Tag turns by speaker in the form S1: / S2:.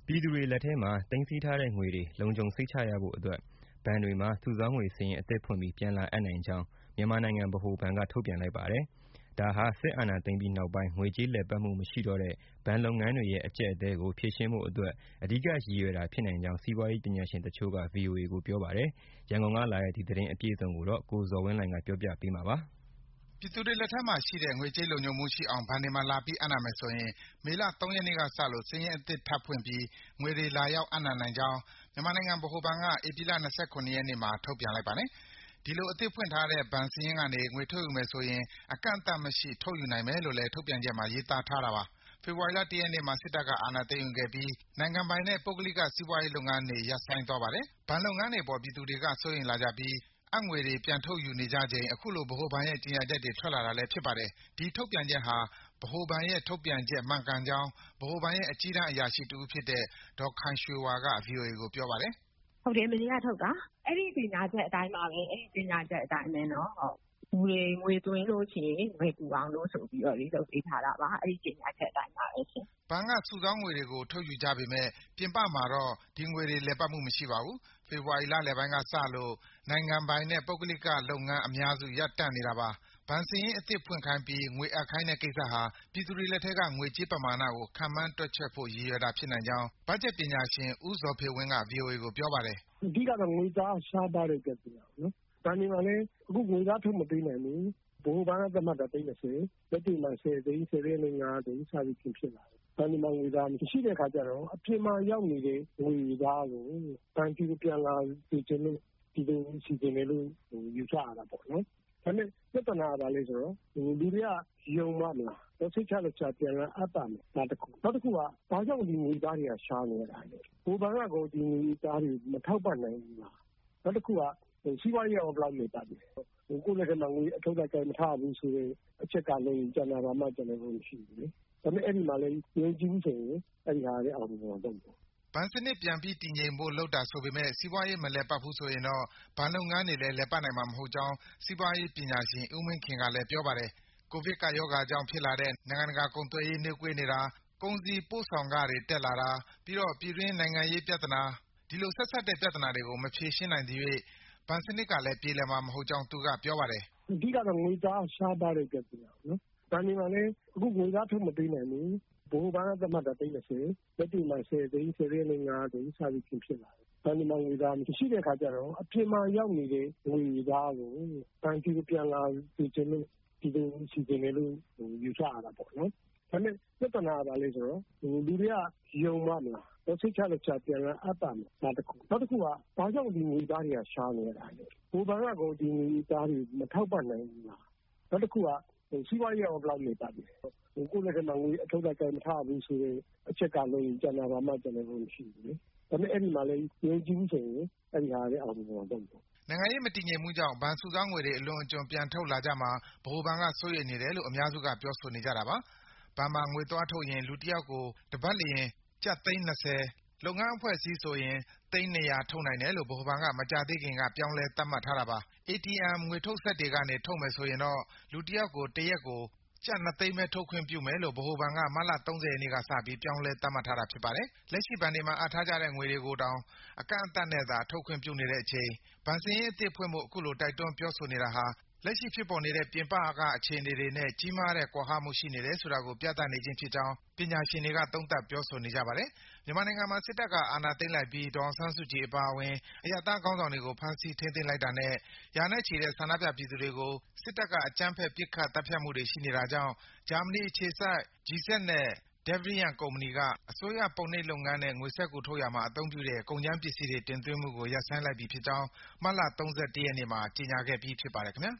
S1: ပြည်သူတွေလက်ထဲမှာသိမ်းဆည်းထားတဲ့ငွေတွေလုံခြုံစိတ်ချရဖို့အတွက်ဘဏ်တွေမှာစုဆောင်းငွေစာရင်းအသစ်ဖွင့်ပြီးပြန်လာအပ်နိုင်ကြောင်းမြန်မာနိုင်ငံဗဟိုဘဏ်ကထုတ်ပြန်လိုက်ပါတယ်။ဒါဟာစစ်အာဏာသိမ်းပြီးနောက်ပိုင်းငွေကြေးလည်ပတ်မှုမရှိတော့တဲ့ဘဏ်လုပ်ငန်းတွေရဲ့အကျပ်အတည်းကိုဖြေရှင်းဖို့အတွက်အဓိကရည်ရွယ်တာဖြစ်နိုင်ကြောင်းစီးပွားရေးပညာရှင်တချို့က VOA ကိုပြောပါတယ်။ရန်ကုန်ကလာတဲ့ဒီသတင်းအပြည့်အစုံကိုတော့ကိုဇော်ဝင်းလှိုင်ကပြောပြပေးမှာပါ။
S2: ပြည်သူတွေလက်ထဲမှာရှိတဲ့ငွေကြေးလုံခြုံမှုရှိအောင်ဘဏ်တွေမှာလာပြီးအပ်နှံမယ်ဆိုရင်မေလ ၃ ရက်နေ့ကစလို့စာရင်းအသစ်ထပ်ဖွင့်ပြီးငွေတွေလာရောက်အပ်နှံနိုင်ကြောင်းမြန်မာနိုင်ငံဗဟိုဘဏ်ကဧပြီလ ၂၇ ရက်နေ့မှာထုတ်ပြန်လိုက်ပါတယ်။ ဒီလိုအသစ်ဖွင့်ထားတဲ့ဘဏ်စာရင်းကနေငွေထုတ်ယူမယ်ဆိုရင်အကန့်အသတ်မရှိထုတ်ယူနိုင်မယ်လို့လည်းထုတ်ပြန်ချက်မှာရေးသားထားတာပါ။ ဖေဖော်ဝါရီလ ၁ ရက်နေ့မှာစစ်တပ်ကအာဏာသိမ်းယူခဲ့ပြီးနိုင်ငံပိုင်နဲ့ပုဂ္ဂလိကစီးပွားရေးလုပ်ငန်းတွေရပ်ဆိုင်းသွားပါတယ်။ ဘဏ်လုပ်ငန်းတွေအပေါ်ပြည်သူတွေကစိုးရိမ်လာကြပြီးအပ်ငွေတွေပြန်ထုတ်ယူနေကြချိန်အခုလိုဗဟိုဘဏ်ရဲ့ကြေညာချက်တွေထွက်လာတာလည်းဖြစ်ပါတယ်။ ဒီထုတ်ပြန်ချက်ဟာဗဟိုဘဏ်ရဲ့ထုတ်ပြန်ချက်မှန်ကန်ကြောင်းဗဟိုဘဏ်ရဲ့အကြီးတန်းအရာရှိတဦးဖြစ်တဲ့ဒေါ်ခိုင်ရွှေဝါက VOA ကိုပြောပါတယ်။
S3: "ဟုတ်တယ်မနေ့ကထုတ်တာ။အဲဒီကြေညာချက်အတိုင်းပါပဲ။အဲဒီကြေညာချက်အတိုင်းပဲနော်။ငွေသွင်းလို့ရှိရင်ငွေကူအောင်လို့ဆိုပြီးတော့လုပ်ပေးထားတာပါ။အဲဒီကြေညာချက်အတိုင်းပါပဲရှင်
S2: ။ဘဏ်ကစုဆောင်းငွေတွေကိုထုတ်ယူကြပေမဲ့ပြင်ပမှာတော့ဒီငွေတွေလည်ပတ်မှုမရှိပါဘူး။ဖေဖော်ဝါရီလလယ်ပိုင်းကစလို့နိုင်ငံပိုင်နဲ့ပုဂ္ဂလိကလုပ်ငန်းအများစုရပ်တန့်နေတာပါ။ဘဏ်စာရင်းအသစ်ဖွင့်ခိုင်းပြီးငွေအပ်ခိုင်းတဲ့ကိစ္စဟာပြည်သူတွေလက်ထဲကငွေကြေးပမာဏကိုခန့်မှန်းတွက်ချက်ဖို့ရည်ရွယ်တာဖြစ်နိုင်ကြောင်းဘတ်ဂျက်ပညာရှင်ဦးဇော်ဖေဝင်းက VOA ကိုပြောပါတယ်
S4: ။"အဓိကတော့ငွေသားရှားပါးတဲ့ပြဿနာပေါ့နော်။ဘဏ်တွေမှာလည်းအခုငွေသားထုတ်မပေးနိုင်ဘူး။ဗဟိုဘဏ်ကသတ်မှတ်တာသိန်း၂၀။လက်တွေ့မှာ၁၀သိန်း၊၁၀သိန်းနဲ့၅သိန်းစသည်ဖြင့်ဖြစ်လာတယ်။ဘဏ်တွေမှာငွေသားမရှိတဲ့အခါကျတော့အပြင်မှာရောက်နေတဲ့ငွေသားကိုဘဏ်ဆီကိုပြန်လာစေချင်လို့ဒီလိုစီစဉ်တယ်လို့ယူဆရတာပေါ့နော်။ဒါပေမဲ့ပြဿနာကဘာလဲဆိုတော့လူတွေကယုံပါ့မလား။စိတ်ချလက်ချပြန်လာအပ်ပါ့မလားဒါတခု။နောက်တခုကဘာကြောင့်ဒီငွေသားတွေကရှားနေရတာလဲ။ဗဟိုဘဏ်ကကောဒီငွေသားတွေကိုမထောက်ပံ့နိုင်ဘူးလား။နောက်တခုကစီးပွားရေးကရောဘယ်လောက်လည်ပတ်လဲ။ကိုယ့်လက်ထဲမှာငွေအထုတ်အကိုင်မထားရဘူးဆိုတဲ့အချက်ကလွဲရင်ကျန်တာဘာမှမရှိဘူးလေ။ဒါပေမဲ့အဲဒီမှာလည်းယုံကြည်မှုဆိုရင်အဲဒီဟာလည်းအောင်မြင်မှာပေါ့
S2: ။"ဘဏ်စနစ်ပြန်ပြီးတည်ငြိမ်ဖို့လုပ်တာဆိုပေမဲ့စီးပွားရေးမလည်ပတ်ဘူးဆိုရင်တော့ဘဏ်လုပ်ငန်းတွေလည်းလည်ပတ်နိုင်မှာမဟုတ်ကြောင်းစီးပွားရေးပညာရှင်ဦးမင်းခင်ကလည်းပြောပါတယ်။ကိုဗစ်ကပ်ရောဂါကြောင့်ဖြစ်လာတဲ့နိုင်ငံတကာကုန်သွယ်ရေးနှေးကွေးနေတာ၊ကုန်စည်ပို့ဆောင်ခတွေတက်လာတာ၊ပြီးတော့ပြည်တွင်းနိုင်ငံရေးပြဿနာဒီလိုဆက်စပ်တဲ့ပြဿနာတွေကိုမဖြေရှင်းနိုင်သရွေ့ဘဏ်စနစ်ကလည်းပြေလည်မှာမဟုတ်ကြောင်းသူကပြောပါတယ်
S4: ။"အဓိကတော့ငွေသားရှားပါးတဲ့ပြဿနာပေါ့နော်။ဘဏ်တွေမှာလည်းအခုငွေသားထုတ်မပေးနိုင်ဘူး။ဗဟိုဘဏ်ကသတ်မှတ်တာသိန်း၂၀။လက်တွေ့မှာ၁၀သိန်း၊၁၀သိန်းနဲ့၅သိန်းစသည်ဖြင့်ဖြစ်လာတယ်။ဘဏ်တွေမှာငွေသားမရှိတဲ့အခါကျတော့အပြင်မှာရောက်နေတဲ့ငွေသားကိုဘဏ်ဆီကိုပြန်လာစေချင်လို့ဒီလိုစီစဉ်တယ်လို့ယူဆရတာပေါ့နော်။ဒါပေမဲ့ပြဿနာကဘာလဲဆိုတော့လူတွေကယုံပါ့မလား။စိတ်ချလက်ချပြန်လာအပ်ပါ့မလားဒါတခု။နောက်တခုကဘာကြောင့်ဒီငွေသားတွေကရှားနေရတာလဲ။ဗဟိုဘဏ်ကကောဒီငွေသားတွေကိုမထောက်ပံ့နိုင်ဘူးလား။နောက်တခုကစီးပွားရေးကရောဘယ်လောက်လည်ပတ်လဲ။ကိုယ့်လက်ထဲမှာငွေအထုတ်အကိုင်မထားရဘူးဆိုတဲ့အချက်ကလွဲရင်ကျန်တာဘာမှမရှိဘူးလေ။ဒါပေမဲ့အဲဒီမှာလည်းယုံကြည်မှုဆိုရင်အဲဒီဟာလည်းအောင်မြင်မှာပေါ့
S2: ။နိုင်ငံရေးမတည်ငြိမ်မှုကြောင့်ဘဏ်စုဆောင်းငွေတွေအလွန်အကျွံပြန်ထုတ်လာကြမှာဗဟိုဘဏ်ကစိုးရိမ်နေတယ်လို့အများစုကပြောဆိုနေကြတာပါ။ဘဏ်မှာငွေသွားထုတ်ရင်လူတယောက်ကိုတပတ်လျှင်ကျပ်သိန်း၂၀၊လုပ်ငန်းအဖွဲ့အစည်းဆိုရင်သိန်း ၂၀၀ထုတ်နိုင်တယ်လို့ဗဟိုဘဏ်ကမကြာသေးခင်ကပြောင်းလဲသတ်မှတ်ထားတာပါ။ ATM ငွေထုတ်စက်တွေကနေထုတ်မယ်ဆိုရင်တော့လူတယောက်ကိုတရက်ကိုကျပ် ၂ သိန်းပဲထုတ်ခွင့်ပြုမယ်လို့ဗဟိုဘဏ်ကမတ်လ ၃၀ ရက်နေ့ကစပြီးပြောင်းလဲသတ်မှတ်ထားတာဖြစ်ပါတယ်။လက်ရှိဘဏ်တွေမှာအပ်ထားကြတဲ့ငွေတွေကိုတောင်အကန့်အသတ်နဲ့သာထုတ်ခွင့်ပြုနေတဲ့အချိန်ဘဏ်စာရင်းအသစ်ဖွင့်ဖို့အခုလိုတိုက်တွန်းပြောဆိုနေတာဟာလက်ရှိဖြစ်ပေါ်နေတဲ့ပြင်ပကအခြေအနေတွေနဲ့ကြီးမားတဲ့ကွာဟမှုရှိနေတယ်ဆိုတာကိုပြသနေခြင်းဖြစ်ကြောင်းပညာရှင်တွေကသုံးသပ်ပြောဆိုနေကြပါတယ်။မြန်မာနိုင်ငံမှာစစ်တပ်ကအာဏာသိမ်းလိုက်ပြီးဒေါ်အောင်ဆန်းစုကြည်အပါအဝင်အရပ်သားခေါင်းဆောင်တွေကိုဖမ်းဆီးထိန်းသိမ်းလိုက်တာနဲ့ရာနဲ့ချီတဲ့ဆန္ဒပြပြည်သူတွေကိုစစ်တပ်ကအကြမ်းဖက်ပစ်ခတ်သတ်ဖြတ်မှုတွေရှိနေတာကြောင့်ဂျာမနီအခြေစိုက် GZ နဲ့ Devrient ကုမ္ပဏီကအစိုးရပုံနှိပ်လုပ်ငန်းနဲ့ငွေစက္ကူထုတ်ရာမှာအသုံးပြုတဲ့ကုန်ကြမ်းပစ္စည်းတွေတင်သွင်းမှုကိုရပ်ဆိုင်းလိုက်ပြီဖြစ်ကြောင်းမတ်လ ၃၁ ရက်နေ့မှာကြေညာခဲ့ပြီးဖြစ်ပါတယ်ခင်ဗျာ